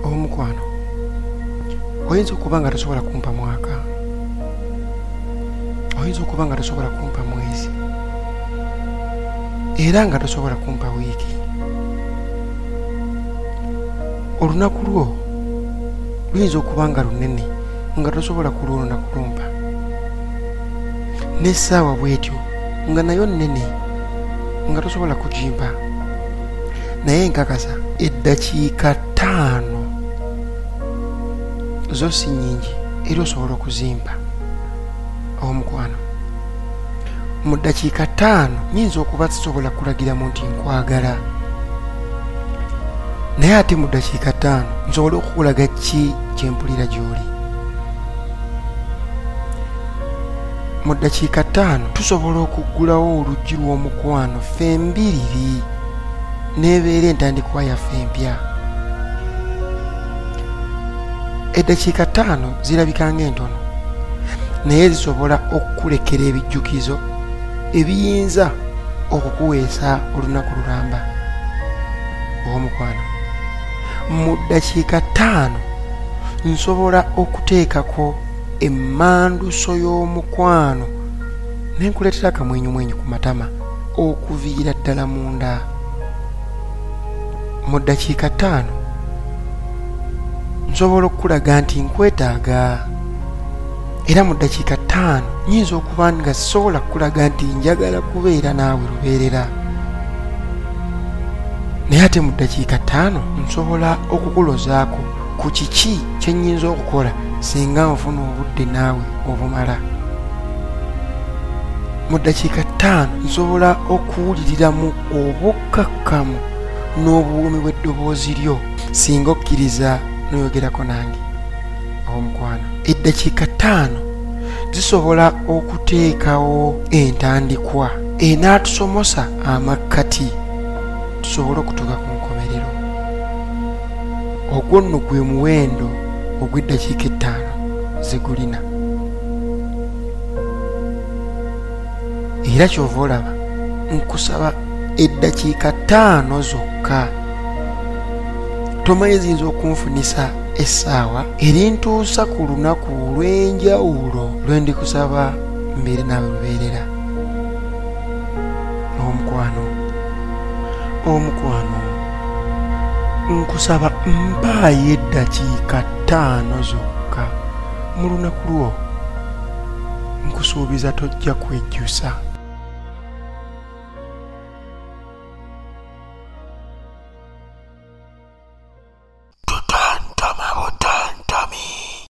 Omukwano, oyinza okuba nga tosobola kumpa mwaka, oyinza okuba nga tosobola kumpa mwezi, era nga tosobola kumpa wiiki. Olunaku lwo luyinza okuba nga lunene nga tosobola kulwona kulumpa, n'essaawa bwetyo nga nayo nnene nga tosobola kugimpa. Naye nkakasa eddakiika 5 zo si nnyingi era osobola okuzimpa. Omukwano, mu ddakiika 5 nyinza okuba sisobola kulagiramu nti nkwagala, naye ate mu ddakiika 5 nsobola okukulaga ki kyempulira gy'oli. Mu ddakiika 5 tusobola okuggulawo oluggi lw'omukwano ffe mbiriri n'ebeera entandikwa yaffe empya. Eddakiika 5 zirabika ng'entono, naye zisobola okukulekera ebijjukizo ebiyinza okukuweesa olunaku lulamba. Omukwano, mu ddakiika 5 nsobola okuteekako emmanduso y'omukwano n'enkuleetera akamwenyumwenyu ku matama okuviira ddala munda. Mu ddakiika 5 nsobola okukulaga nti nkwetaaga, era mu ddakiika 5 nyinza okuba nga sisobola kukulaga nti njagala kubeera naawe lubeerera, naye ate mu ddakiika 5 nsobola okukulozaako ku kiki kye nnyinza okukola singa nfuna obudde naawe obumala. Mu ddakiika 5 nsobola okuwuliriramu obukkakkamu n'obuwuumi bw'eddoboozi lyo singa okkiriza n'oyogerako nange. Omukwano, eddakiika 5 zisobola okuteekawo entandikwa enaatusomosa amakkati tusobole okutuuka ku nkomerero. Ogwo nno gwe muwendo ogw'eddakiika 5 zegulina, era kyova olaba nkusaba eddakiika 5 zokka. Tomanyi ziyinza okunfunisa essaawa erintuusa ku lunaku olw'enjawulo lwe ndikusaba mbeere naawe lubeerera. Omukwano, nkusaba mpaayo eddakiika 5 zokka mu lunaku lwo. Nkusuubiza tojja kwejjusa.